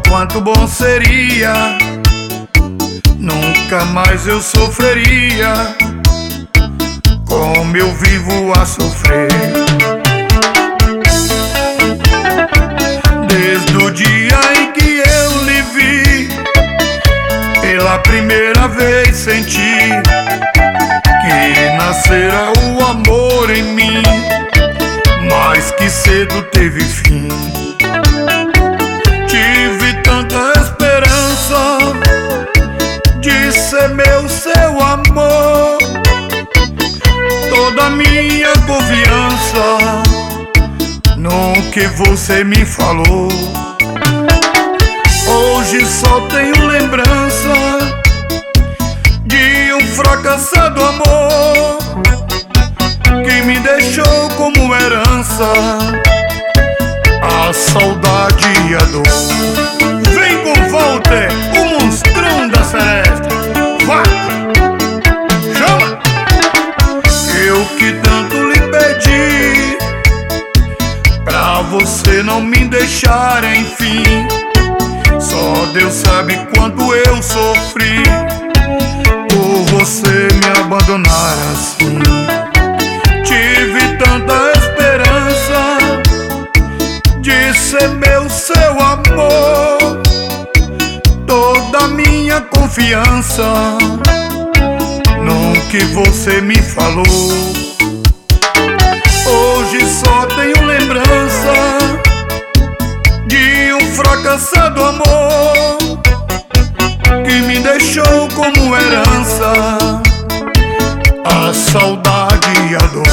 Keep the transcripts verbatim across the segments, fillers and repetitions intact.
quanto bom seria, nunca mais eu sofreria como eu vivo a sofrer. Desde o dia em que eu lhe vi, pela primeira vez senti que nascera o amor em mim, mas que cedo teve fim. Tive tanta esperança de ser meu, seu amor, toda minha confiança no que você me falou. Hoje só tenho lembrança de um fracassado amor que me deixou como herança a saudade e a dor. Vem com Walter, o monstrão da seresta. Vá, chama! Eu que tanto lhe pedi pra você não me deixar, enfim. Só Deus sabe quanto eu sofri por você me abandonar assim. Tive tanta esperança de ser meu, seu amor, toda minha confiança no que você me falou. Hoje só tenho lembrança de um fracassado amor que me deixou como herança a saudade e a dor.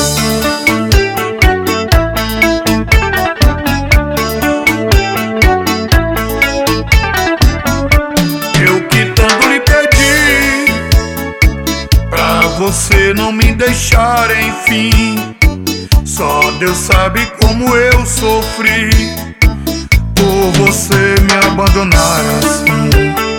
Eu que tanto lhe pedi pra você não me deixar, enfim. Só Deus sabe como eu sofri por você me abandonar assim.